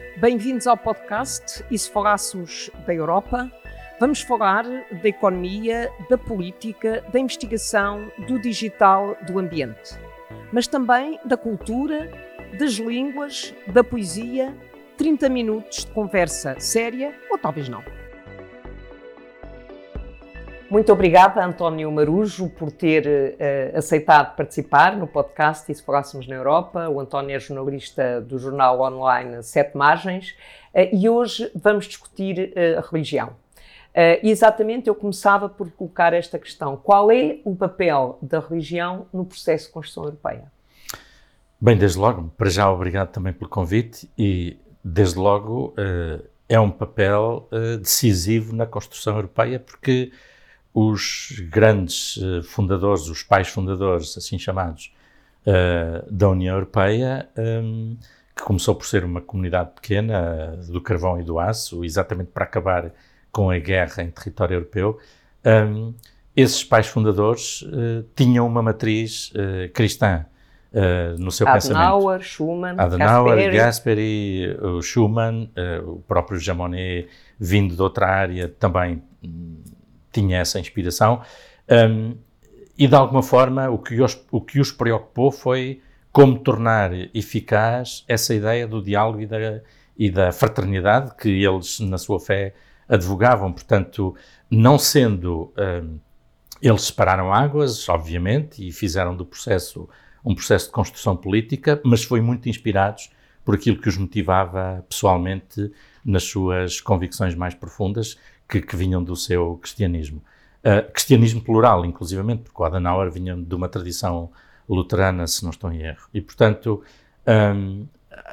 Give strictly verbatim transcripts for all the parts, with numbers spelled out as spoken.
Bem-vindos ao podcast E se falássemos da Europa? Vamos falar da economia, da política, da investigação, do digital, do ambiente. Mas também da cultura, das línguas, da poesia. trinta minutos de conversa séria, ou talvez não. Muito obrigada, António Marujo, por ter uh, aceitado participar no podcast E se falássemos na Europa. O António é jornalista do jornal online Sete Margens uh, e hoje vamos discutir uh, a religião. Uh, e exatamente eu começava por colocar esta questão. Qual é o papel da religião no processo de construção europeia? Bem, desde logo, para já obrigado também pelo convite e desde logo uh, é um papel uh, decisivo na construção europeia porque os grandes uh, fundadores, os pais fundadores, assim chamados, uh, da União Europeia, um, que começou por ser uma comunidade pequena uh, do carvão e do aço, exatamente para acabar com a guerra em território europeu, um, esses pais fundadores uh, tinham uma matriz uh, cristã uh, no seu Adenauer, pensamento. Adenauer, Schuman, Adenauer, Gasperi, o Schuman, uh, o próprio Jean Monnet, vindo de outra área, também um, tinha essa inspiração. Um, e, de alguma forma, o que, os, o que os preocupou foi como tornar eficaz essa ideia do diálogo e da, e da fraternidade que eles, na sua fé, advogavam. Portanto, não sendo... Um, eles separaram águas, obviamente, e fizeram do processo um processo de construção política, mas foi muito inspirados por aquilo que os motivava pessoalmente nas suas convicções mais profundas, que, que vinham do seu cristianismo. Uh, cristianismo plural, inclusivamente, porque o Adenauer vinha de uma tradição luterana, se não estou em erro. E, portanto, um, uh,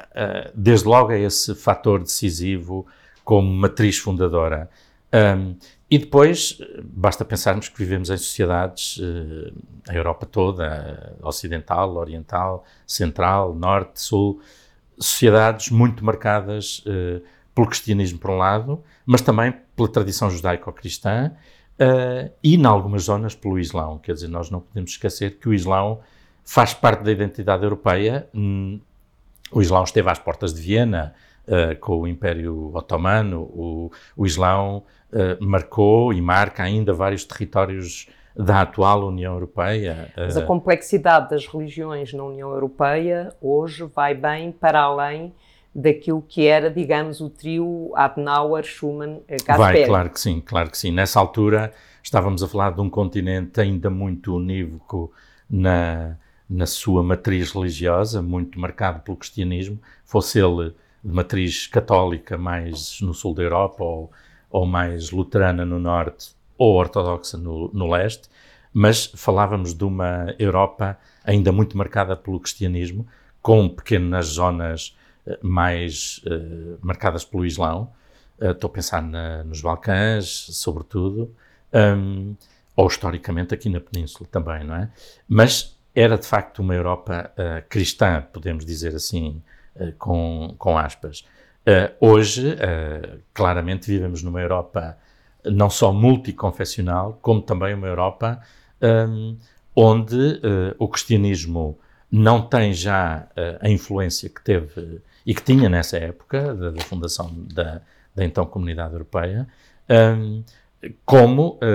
desde logo é esse fator decisivo como matriz fundadora. Um, e depois, basta pensarmos que vivemos em sociedades, uh, a Europa toda, uh, ocidental, oriental, central, norte, sul, sociedades muito marcadas uh, pelo cristianismo por um lado, mas também pela tradição judaico-cristã uh, e, em algumas zonas, pelo Islão. Quer dizer, nós não podemos esquecer que o Islão faz parte da identidade europeia. Hum, o Islão esteve às portas de Viena, Uh, com o Império Otomano. O, o Islão uh, marcou e marca ainda vários territórios da atual União Europeia. Mas a complexidade das religiões na União Europeia hoje vai bem para além daquilo que era, digamos, o trio Adenauer, Schuman, Gasperi. Vai, claro que sim, claro que sim. Nessa altura estávamos a falar de um continente ainda muito unívoco na, na sua matriz religiosa, muito marcado pelo cristianismo, fosse ele de matriz católica mais no sul da Europa ou, ou mais luterana no norte ou ortodoxa no, no leste, mas falávamos de uma Europa ainda muito marcada pelo cristianismo, com pequenas zonas uh, mais uh, marcadas pelo Islão. Uh, estou a pensar na, nos Balcãs, sobretudo, um, ou historicamente aqui na Península também, não é? Mas era de facto uma Europa uh, cristã, podemos dizer assim, Com, com aspas. Uh, hoje, uh, claramente, vivemos numa Europa não só multiconfessional, como também uma Europa um, onde uh, o cristianismo não tem já uh, a influência que teve e que tinha nessa época da, da fundação da, da então Comunidade Europeia, um, como uh,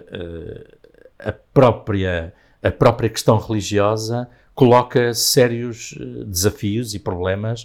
uh, a própria, a própria questão religiosa coloca sérios uh, desafios e problemas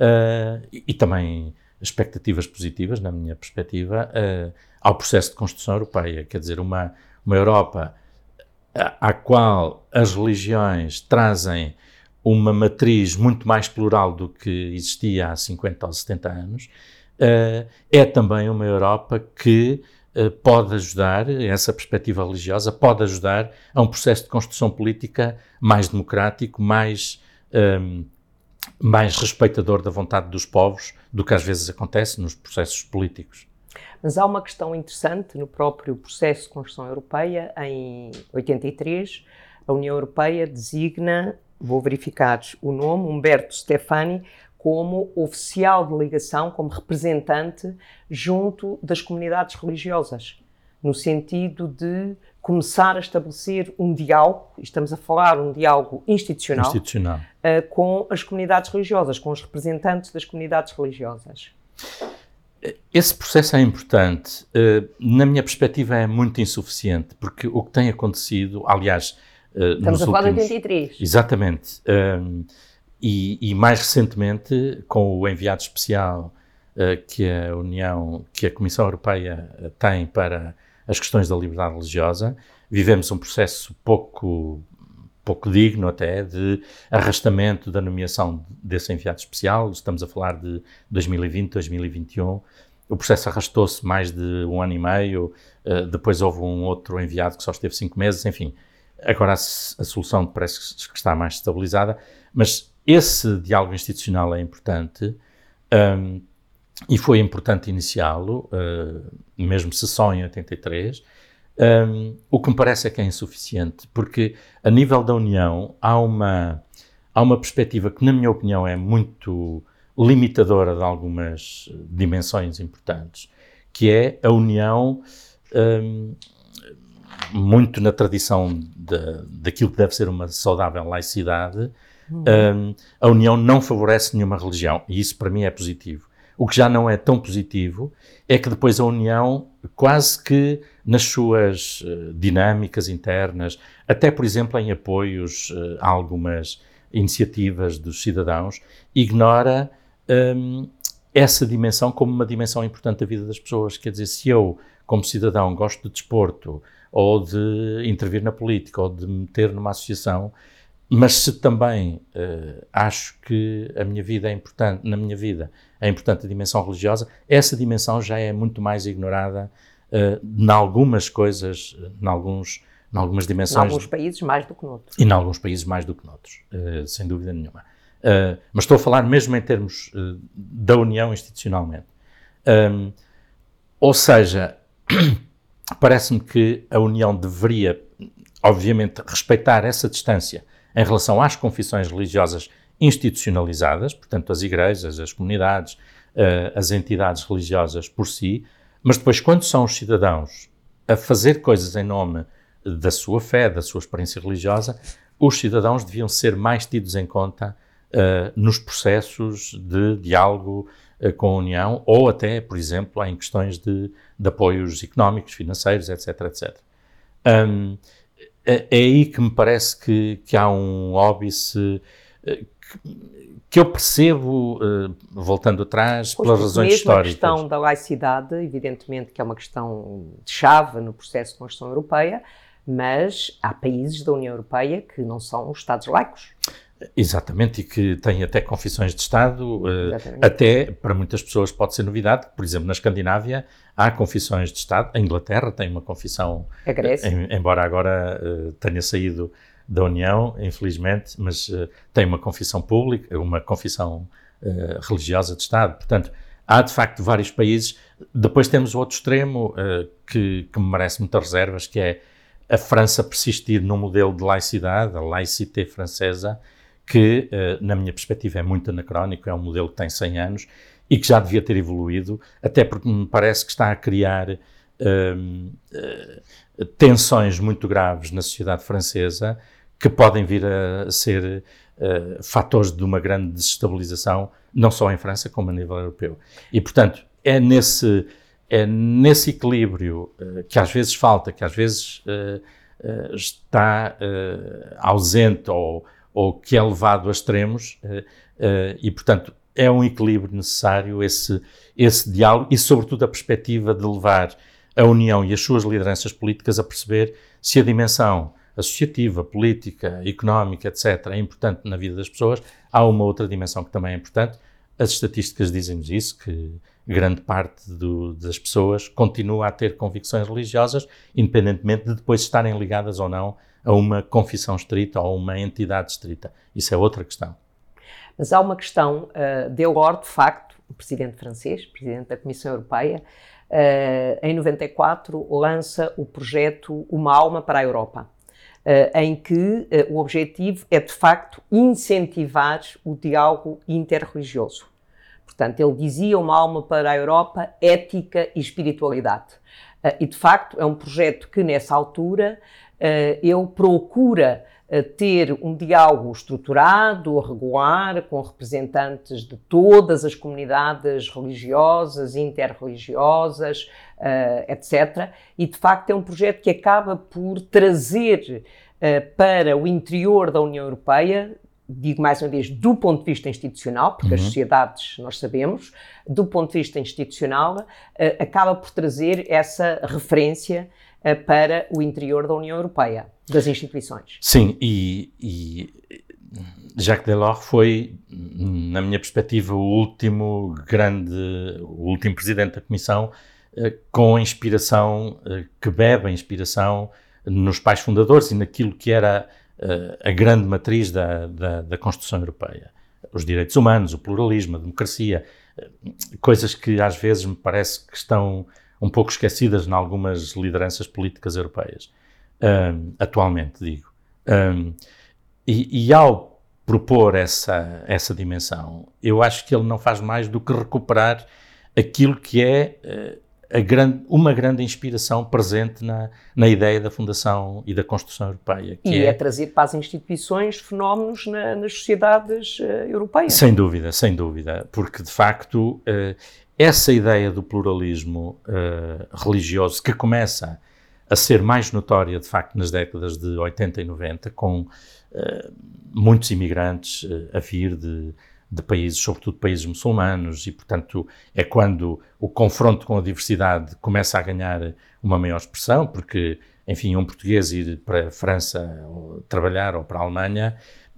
uh, e, e também expectativas positivas, na minha perspectiva, uh, ao processo de construção europeia. Quer dizer, uma, uma Europa à, à qual as religiões trazem uma matriz muito mais plural do que existia há cinquenta ou setenta anos, uh, é também uma Europa que uh, pode ajudar, essa perspectiva religiosa pode ajudar a um processo de construção política mais democrático, mais, um, mais respeitador da vontade dos povos do que às vezes acontece nos processos políticos. Mas há uma questão interessante no próprio processo de construção europeia. Em oitenta e três, a União Europeia designa, vou verificar o nome, Umberto Stefani, como oficial de ligação, como representante junto das comunidades religiosas. no sentido de começar a estabelecer um diálogo, estamos a falar um diálogo institucional, institucional. Uh, com as comunidades religiosas, com os representantes das comunidades religiosas. Esse processo é importante. Uh, na minha perspectiva é muito insuficiente, porque o que tem acontecido, aliás... Uh, estamos nos a falar últimos... de oitenta e três. Exatamente. Um, e, e mais recentemente, com o enviado especial uh, que a União, que a Comissão Europeia tem para as questões da liberdade religiosa, vivemos um processo pouco, pouco digno até de arrastamento da nomeação desse enviado especial. Estamos a falar de dois mil e vinte, dois mil e vinte e um. O processo arrastou-se mais de um ano e meio, uh, depois houve um outro enviado que só esteve cinco meses, enfim. Agora a, a solução parece que está mais estabilizada, mas esse diálogo institucional é importante, um, e foi importante iniciá-lo, uh, mesmo se só em oitenta e três. Um, o que me parece é que é insuficiente, porque a nível da União há uma, há uma perspectiva que, na minha opinião, é muito limitadora de algumas dimensões importantes, que é a União, um, muito na tradição de, daquilo que deve ser uma saudável laicidade, uhum. um, a União não favorece nenhuma religião, e isso para mim é positivo. O que já não é tão positivo é que depois a União, quase que nas suas uh, dinâmicas internas, até por exemplo em apoios uh, a algumas iniciativas dos cidadãos, ignora um, essa dimensão como uma dimensão importante da vida das pessoas. Quer dizer, se eu, como cidadão, gosto de desporto, ou de intervir na política, ou de me meter numa associação, mas se também uh, acho que a minha vida é importante, na minha vida é importante a dimensão religiosa, essa dimensão já é muito mais ignorada uh, em algumas coisas, em, alguns, em algumas dimensões. Em alguns países mais do que noutros. E em alguns países mais do que noutros, uh, sem dúvida nenhuma. Uh, mas estou a falar mesmo em termos uh, da União institucionalmente. Um, ou seja, parece-me que a União deveria, obviamente, respeitar essa distância em relação às confissões religiosas institucionalizadas, portanto, as igrejas, as comunidades, uh, as entidades religiosas por si, mas depois, quando são os cidadãos a fazer coisas em nome da sua fé, da sua experiência religiosa, os cidadãos deviam ser mais tidos em conta uh, nos processos de diálogo uh, com a União, ou até, por exemplo, em questões de, de apoios económicos, financeiros, etc, etcétera. Um, é aí que me parece que, que há um óbice que, que eu percebo, voltando atrás, pois, pelas razões mesmo históricas. A questão da laicidade, evidentemente que é uma questão de chave no processo de construção europeia, mas há países da União Europeia que não são Estados laicos. Exatamente, e que têm até confissões de Estado, Exatamente. Até para muitas pessoas pode ser novidade. Por exemplo, na Escandinávia há confissões de Estado, a Inglaterra tem uma confissão, a Grécia. Em, embora agora uh, tenha saído da União, infelizmente, mas uh, tem uma confissão pública, uma confissão uh, religiosa de Estado. Portanto, há de facto vários países. Depois temos o outro extremo uh, que, que me merece muitas reservas, que é a França persistir num modelo de laicidade, a laïcité francesa, que, na minha perspectiva, é muito anacrónico, é um modelo que tem cem anos e que já devia ter evoluído, até porque me parece que está a criar um, uh, tensões muito graves na sociedade francesa que podem vir a ser uh, fatores de uma grande desestabilização, não só em França, como a nível europeu. E, portanto, é nesse, é nesse equilíbrio uh, que às vezes falta, que às vezes uh, uh, está uh, ausente ou ou que é levado a extremos, uh, uh, e, portanto, é um equilíbrio necessário, esse, esse diálogo, e, sobretudo, a perspectiva de levar a União e as suas lideranças políticas a perceber se a dimensão associativa, política, económica, etcétera, é importante na vida das pessoas. Há uma outra dimensão que também é importante. As estatísticas dizem-nos isso, que grande parte do, das pessoas continua a ter convicções religiosas, independentemente de depois estarem ligadas ou não a uma confissão estrita ou a uma entidade estrita. Isso é outra questão. Mas há uma questão, uh, Delors, de facto, o presidente francês, presidente da Comissão Europeia, uh, em noventa e quatro lança o projeto Uma Alma para a Europa, uh, em que uh, o objetivo é, de facto, incentivar o diálogo interreligioso. Portanto, ele dizia Uma Alma para a Europa, ética e espiritualidade. Uh, e, de facto, é um projeto que, nessa altura, uh, ele procura uh, ter um diálogo estruturado, regular, com representantes de todas as comunidades religiosas, interreligiosas, uh, etcétera. E, de facto, é um projeto que acaba por trazer uh, para o interior da União Europeia, digo mais uma vez, do ponto de vista institucional, porque uhum. as sociedades, nós sabemos, do ponto de vista institucional, uh, acaba por trazer essa referência uh, para o interior da União Europeia, das instituições. Sim, e, e Jacques Delors foi, na minha perspectiva, o último grande, o último presidente da Comissão uh, com a inspiração, uh, que bebe a inspiração nos pais fundadores e naquilo que era a grande matriz da, da, da construção europeia. Os direitos humanos, o pluralismo, a democracia, coisas que às vezes me parece que estão um pouco esquecidas em algumas lideranças políticas europeias, um, atualmente, digo. Um, e, e ao propor essa, essa dimensão, eu acho que ele não faz mais do que recuperar aquilo que é uh, A grande, uma grande inspiração presente na, na ideia da fundação e da construção europeia. Que e é, é trazer para as instituições fenómenos na, nas sociedades uh, europeias. Sem dúvida, sem dúvida, porque de facto uh, essa ideia do pluralismo uh, religioso que começa a ser mais notória de facto nas décadas de oitenta e noventa, com uh, muitos imigrantes uh, a vir de de países, sobretudo países muçulmanos, e, portanto, é quando o confronto com a diversidade começa a ganhar uma maior expressão, porque, enfim, um português ir para a França ou trabalhar ou para a Alemanha,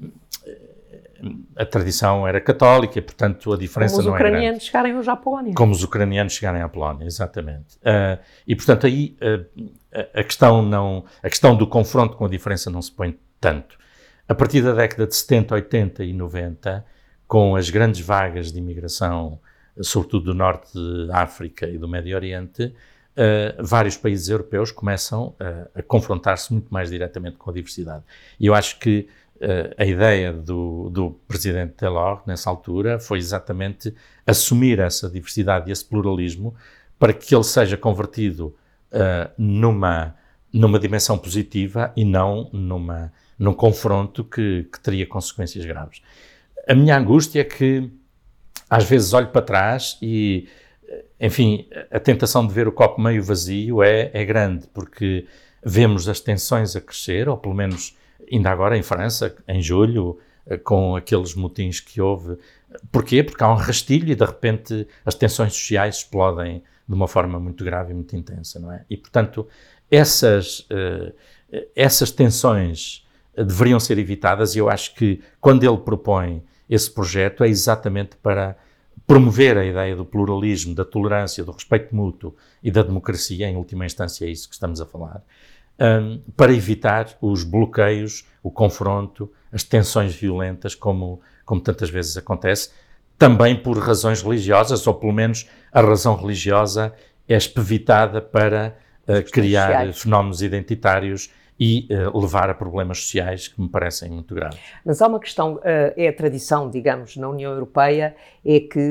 a tradição era católica, e, portanto, a diferença não é grande. Como os ucranianos chegarem hoje à Polónia. Como os ucranianos chegarem à Polónia, exatamente. Uh, e, portanto, aí uh, a, questão não, a questão do confronto com a diferença não se põe tanto. A partir da década de setenta, oitenta e noventa, com as grandes vagas de imigração, sobretudo do norte da África e do Médio Oriente, uh, vários países europeus começam uh, a confrontar-se muito mais diretamente com a diversidade. E eu acho que uh, a ideia do, do presidente Delors, nessa altura, foi exatamente assumir essa diversidade e esse pluralismo para que ele seja convertido uh, numa, numa dimensão positiva e não numa, num confronto que, que teria consequências graves. A minha angústia é que, às vezes, olho para trás e, enfim, a tentação de ver o copo meio vazio é, é grande, porque vemos as tensões a crescer, ou pelo menos ainda agora em França, em julho, com aqueles motins que houve. Porquê? Porque há um rastilho e, de repente, as tensões sociais explodem de uma forma muito grave e muito intensa, não é? E, portanto, essas, uh, essas tensões deveriam ser evitadas, e eu acho que, quando ele propõe esse projeto, é exatamente para promover a ideia do pluralismo, da tolerância, do respeito mútuo e da democracia, em última instância é isso que estamos a falar, um, para evitar os bloqueios, o confronto, as tensões violentas, como, como tantas vezes acontece, também por razões religiosas, ou pelo menos a razão religiosa é espevitada para uh, criar sociais. Fenómenos identitários e uh, levar a problemas sociais que me parecem muito graves. Mas há uma questão, uh, é a tradição, digamos, na União Europeia, é que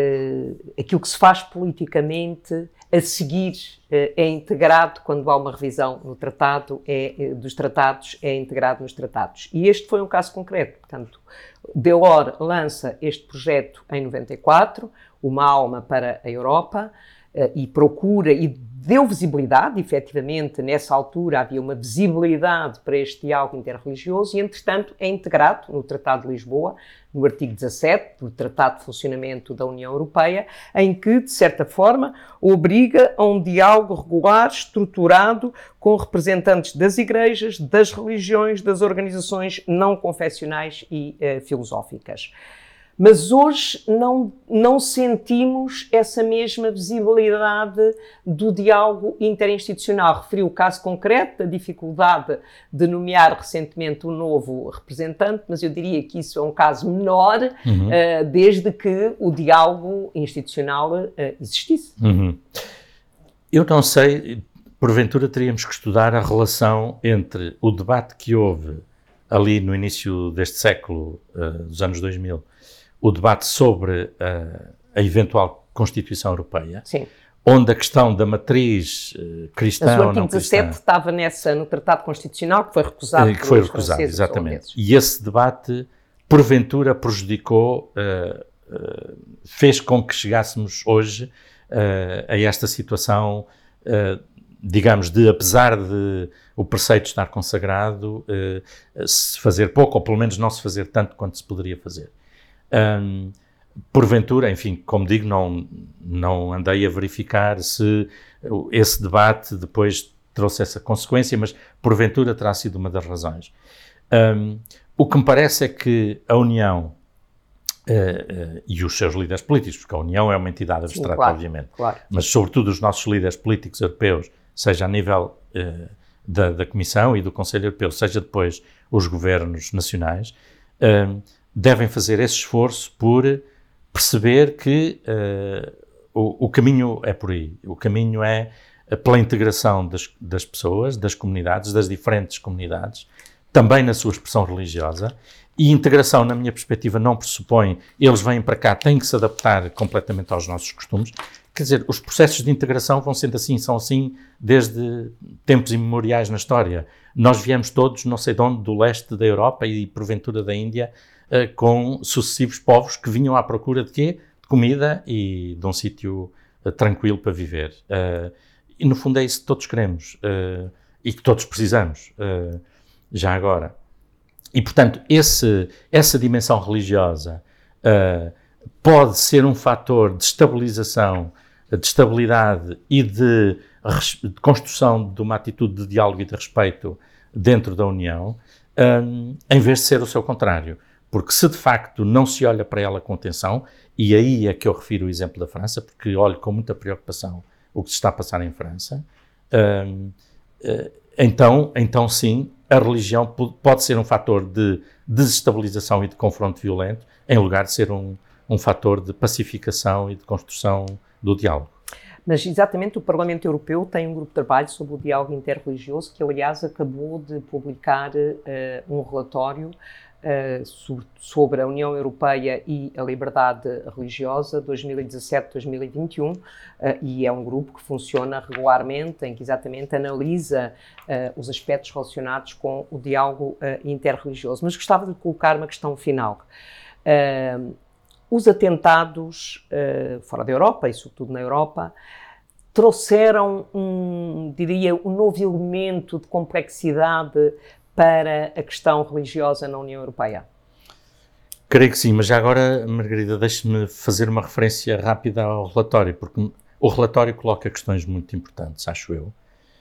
uh, aquilo que se faz politicamente a seguir uh, é integrado, quando há uma revisão no tratado, é, dos tratados, é integrado nos tratados. E este foi um caso concreto. Portanto, Delors lança este projeto em noventa e quatro, Uma Alma para a Europa, uh, e procura, e deu visibilidade, efetivamente, nessa altura havia uma visibilidade para este diálogo interreligioso e, entretanto, é integrado no Tratado de Lisboa, no artigo dezassete do Tratado de Funcionamento da União Europeia, em que, de certa forma, obriga a um diálogo regular, estruturado, com representantes das igrejas, das religiões, das organizações não confessionais e uh, filosóficas. Mas hoje não, não sentimos essa mesma visibilidade do diálogo interinstitucional. Referi o caso concreto da dificuldade de nomear recentemente um novo representante, mas eu diria que isso é um caso menor, uhum. uh, desde que o diálogo institucional uh, existisse. Uhum. Eu não sei, porventura teríamos que estudar a relação entre o debate que houve ali no início deste século, uh, dos anos dois mil, o debate sobre uh, a eventual Constituição Europeia, Sim. onde a questão da matriz uh, cristã Mas o ou artigo não cristã... dezassete estava nessa, no Tratado Constitucional, que foi recusado que foi pelos recusado, franceses exatamente. E esse debate, porventura, prejudicou, uh, uh, fez com que chegássemos hoje uh, a esta situação, uh, digamos, de, apesar de o preceito estar consagrado, uh, se fazer pouco, ou pelo menos não se fazer tanto quanto se poderia fazer. Um, porventura, enfim, como digo, não, não andei a verificar se esse debate depois trouxe essa consequência, mas porventura terá sido uma das razões. Um, o que me parece é que a União uh, uh, e os seus líderes políticos, porque a União é uma entidade abstrata, claro, obviamente, claro. Mas sobretudo os nossos líderes políticos europeus, seja a nível uh, da, da Comissão e do Conselho Europeu, seja depois os governos nacionais, uh, devem fazer esse esforço por perceber que uh, o, o caminho é por aí. O caminho é pela integração das, das pessoas, das comunidades, das diferentes comunidades, também na sua expressão religiosa. E integração, na minha perspectiva, não pressupõe eles vêm para cá, têm que se adaptar completamente aos nossos costumes. Quer dizer, os processos de integração vão sendo assim, são assim desde tempos imemoriais na história. Nós viemos todos, não sei de onde, do leste da Europa e porventura da Índia, uh, com sucessivos povos que vinham à procura de quê? De comida e de um sítio uh, tranquilo para viver. Uh, e no fundo é isso que todos queremos uh, e que todos precisamos, uh, já agora. E portanto, esse, essa dimensão religiosa uh, pode ser um fator de estabilização, de estabilidade e de, de construção de uma atitude de diálogo e de respeito dentro da União, um, em vez de ser o seu contrário. Porque se de facto não se olha para ela com atenção, e aí é que eu refiro o exemplo da França, porque olho com muita preocupação o que se está a passar em França, um, uh, então, então sim, a religião pode ser um fator de desestabilização e de confronto violento, em lugar de ser um, um fator de pacificação e de construção do diálogo. Mas exatamente o Parlamento Europeu tem um grupo de trabalho sobre o diálogo interreligioso que, aliás, acabou de publicar uh, um relatório uh, sobre, sobre a União Europeia e a liberdade religiosa dois mil e dezassete a dois mil e vinte e um, uh, e é um grupo que funciona regularmente, em que exatamente analisa uh, os aspectos relacionados com o diálogo uh, interreligioso. Mas gostava de colocar uma questão final. Uh, Os atentados uh, fora da Europa, e sobretudo na Europa, trouxeram, um, diria, um novo elemento de complexidade para a questão religiosa na União Europeia? Creio que sim, mas já agora, Margarida, deixe-me fazer uma referência rápida ao relatório, porque o relatório coloca questões muito importantes, acho eu.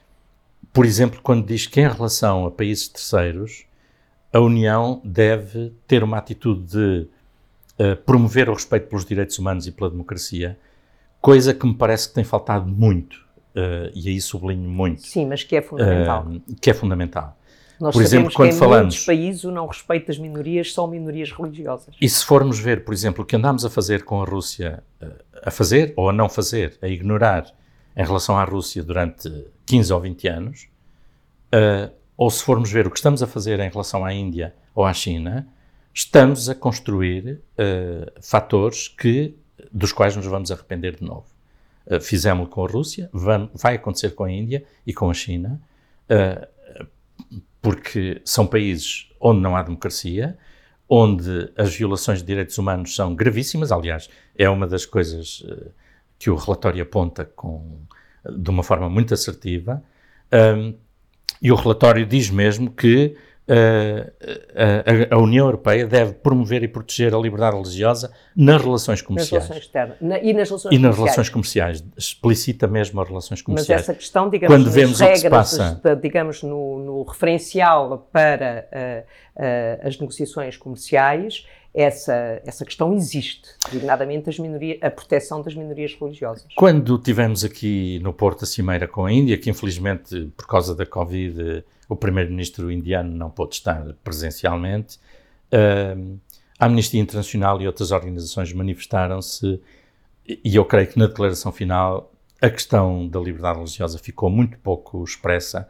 Por exemplo, quando diz que em relação a países terceiros, a União deve ter uma atitude de Uh, promover o respeito pelos direitos humanos e pela democracia, coisa que me parece que tem faltado muito, uh, e aí sublinho muito. Sim, mas que é fundamental. Uh, que é fundamental. Nós por exemplo, quando que em falamos, muitos países o não respeito das minorias são minorias religiosas. E se formos ver, por exemplo, o que andámos a fazer com a Rússia, uh, a fazer ou a não fazer, a ignorar em relação à Rússia durante quinze ou vinte anos, uh, ou se formos ver o que estamos a fazer em relação à Índia ou à China, estamos a construir uh, fatores que, dos quais nos vamos arrepender de novo. Uh, fizemos-lo com a Rússia, vamos, vai acontecer com a Índia e com a China, uh, porque são países onde não há democracia, onde as violações de direitos humanos são gravíssimas. Aliás, é uma das coisas uh, que o relatório aponta com, de uma forma muito assertiva, um, e o relatório diz mesmo que Uh, a, a União Europeia deve promover e proteger a liberdade religiosa nas relações comerciais. Nas relações externas. Na, e nas relações e nas comerciais. relações comerciais. Explicita mesmo as relações comerciais. Mas essa questão, digamos, quando vemos regras, o que se passa, de, digamos, no, no referencial para uh, uh, as negociações comerciais, essa, essa questão existe, designadamente as minorias, a proteção das minorias religiosas. Quando tivemos aqui no Porto a cimeira com a Índia, que infelizmente, por causa da Covid, o primeiro-ministro indiano não pôde estar presencialmente, uh, a Amnistia Internacional e outras organizações manifestaram-se, e eu creio que na declaração final a questão da liberdade religiosa ficou muito pouco expressa,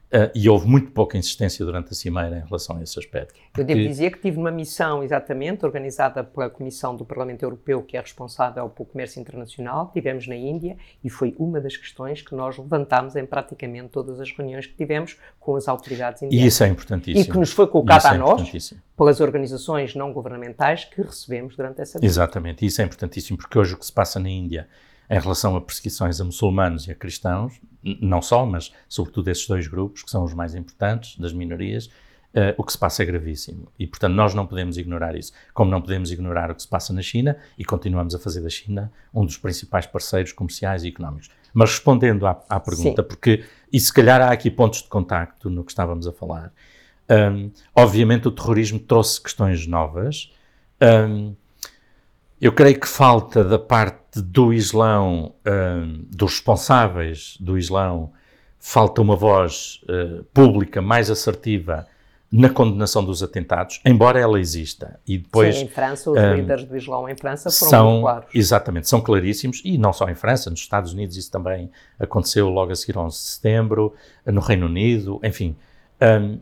Uh, e houve muito pouca insistência durante a Cimeira em relação a esse aspecto. Eu devo dizer que tive uma missão, exatamente, organizada pela Comissão do Parlamento Europeu, que é responsável pelo comércio internacional. Estivemos na Índia e foi uma das questões que nós levantámos em praticamente todas as reuniões que tivemos com as autoridades indianas. E isso é importantíssimo. E que nos foi colocado a é nós, pelas organizações não governamentais que recebemos durante essa visita. Exatamente, isso é importantíssimo, porque hoje o que se passa na Índia em relação a perseguições a muçulmanos e a cristãos, não só, mas sobretudo esses dois grupos, que são os mais importantes, das minorias, uh, o que se passa é gravíssimo. E, portanto, nós não podemos ignorar isso. Como não podemos ignorar o que se passa na China, e continuamos a fazer da China um dos principais parceiros comerciais e económicos. Mas respondendo à, à pergunta, Sim. porque, e se calhar há aqui pontos de contacto no que estávamos a falar, um, obviamente o terrorismo trouxe questões novas. Um, eu creio que falta da parte do Islão, um, dos responsáveis do Islão, falta uma voz uh, pública mais assertiva na condenação dos atentados, embora ela exista. E depois, Sim, em França, os um, líderes do Islão em França foram são, muito claros. Exatamente, são claríssimos, e não só em França, nos Estados Unidos isso também aconteceu logo a seguir ao onze de setembro, no Reino Unido, enfim. Um,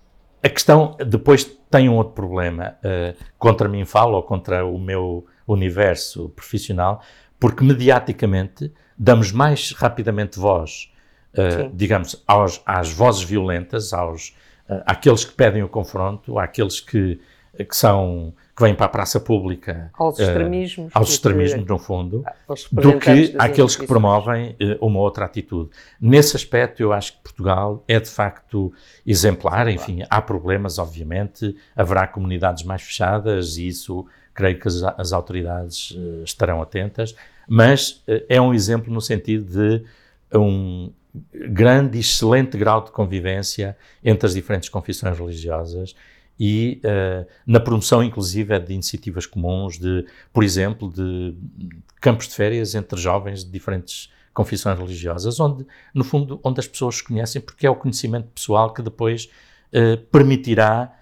a questão depois tem um outro problema, uh, contra mim falo, ou contra o meu universo profissional, porque mediaticamente damos mais rapidamente voz, uh, digamos, aos, às vozes violentas, aos, uh, àqueles que pedem o confronto, àqueles que, que, são, que vêm para a praça pública, aos extremismos, uh, aos extremismos no fundo, do que àqueles que promovem uh, uma outra atitude. Nesse aspecto eu acho que Portugal é de facto exemplar, enfim, há problemas obviamente, haverá comunidades mais fechadas e isso creio que as, as autoridades uh, estarão atentas, mas uh, é um exemplo no sentido de um grande e excelente grau de convivência entre as diferentes confissões religiosas e uh, na promoção inclusive de iniciativas comuns, de, por exemplo, de campos de férias entre jovens de diferentes confissões religiosas, onde, no fundo, onde as pessoas se conhecem, porque é o conhecimento pessoal que depois uh, permitirá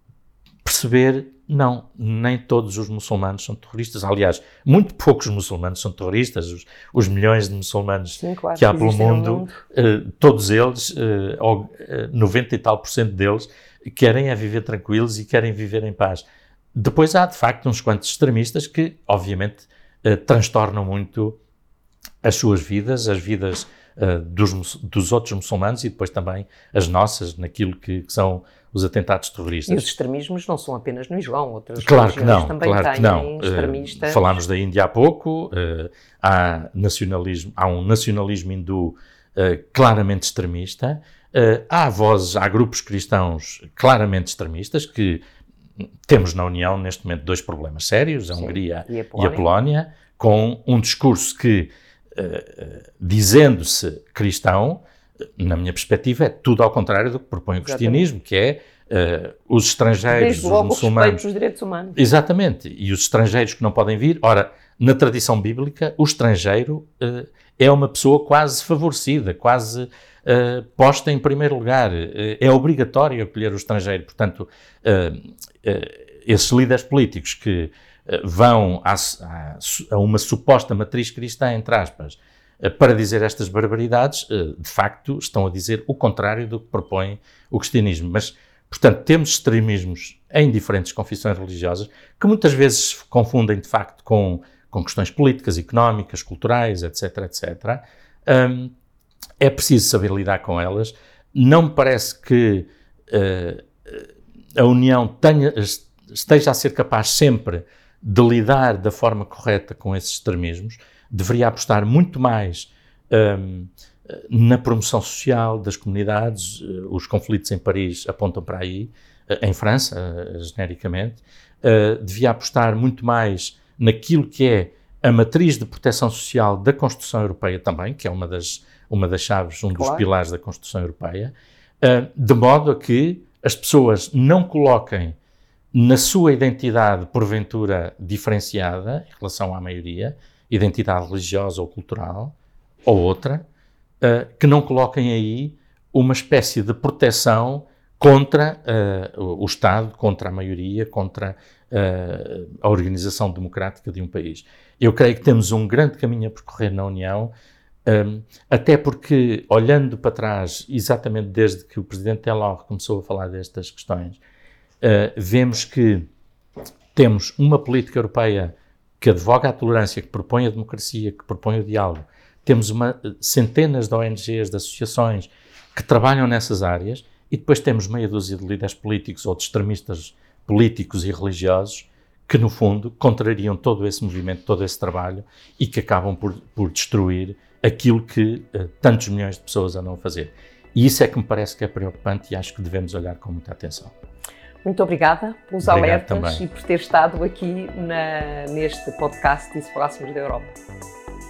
perceber, não, nem todos os muçulmanos são terroristas. Aliás, muito poucos muçulmanos são terroristas. Os, os milhões de muçulmanos Sim, claro, que há pelo mundo, mundo. Uh, todos eles, uh, ou, uh, noventa e tal por cento deles, querem é viver tranquilos e querem viver em paz. Depois há, de facto, uns quantos extremistas que, obviamente, uh, transtornam muito as suas vidas, as vidas uh, dos, dos outros muçulmanos e depois também as nossas, naquilo que, que são os atentados terroristas. E os extremismos não são apenas no Islão, outras claro que não, também claro têm que não. extremistas. Uh, falámos da Índia há pouco, uh, há, nacionalismo, há um nacionalismo hindu uh, claramente extremista, uh, há vozes, há grupos cristãos claramente extremistas que temos na União neste momento dois problemas sérios, a Sim, Hungria e a, e a Polónia, com um discurso que, uh, dizendo-se cristão, na minha perspectiva, é tudo ao contrário do que propõe o cristianismo, que é uh, os estrangeiros, Desde logo, os muçulmanos... respeito dos direitos humanos. Exatamente, e os estrangeiros que não podem vir. Ora, na tradição bíblica, o estrangeiro uh, é uma pessoa quase favorecida, quase uh, posta em primeiro lugar. Uh, é obrigatório acolher o estrangeiro. Portanto, uh, uh, esses líderes políticos que uh, vão a, a, a uma suposta matriz cristã, entre aspas, para dizer estas barbaridades, de facto, estão a dizer o contrário do que propõe o cristianismo. Mas, portanto, temos extremismos em diferentes confissões religiosas que muitas vezes se confundem, de facto, com, com questões políticas, económicas, culturais, etc, etcétera. Um, é preciso saber lidar com elas. Não me parece que uh, a União tenha, esteja a ser capaz sempre de lidar da forma correta com esses extremismos. Deveria apostar muito mais um, na promoção social das comunidades. Os conflitos em Paris apontam para aí, em França, genericamente. Uh, devia apostar muito mais naquilo que é a matriz de proteção social da Constituição Europeia também, que é uma das, uma das chaves, um dos claro. pilares da Constituição Europeia, uh, de modo a que as pessoas não coloquem na sua identidade, porventura, diferenciada em relação à maioria, identidade religiosa ou cultural, ou outra, uh, que não coloquem aí uma espécie de proteção contra uh, o, o Estado, contra a maioria, contra uh, a organização democrática de um país. Eu creio que temos um grande caminho a percorrer na União Um, até porque, olhando para trás, exatamente desde que o Presidente Delors começou a falar destas questões, uh, vemos que temos uma política europeia que advoga a tolerância, que propõe a democracia, que propõe o diálogo. Temos uma, centenas de O N Gs, de associações que trabalham nessas áreas, e depois temos meia dúzia de líderes políticos ou de extremistas políticos e religiosos que, no fundo, contrariam todo esse movimento, todo esse trabalho e que acabam por, por destruir aquilo que uh, tantos milhões de pessoas andam a fazer. E isso é que me parece que é preocupante e acho que devemos olhar com muita atenção. Muito obrigada pelos Obrigado alertas também. e por ter estado aqui na, neste podcast E se Falássemos da Europa.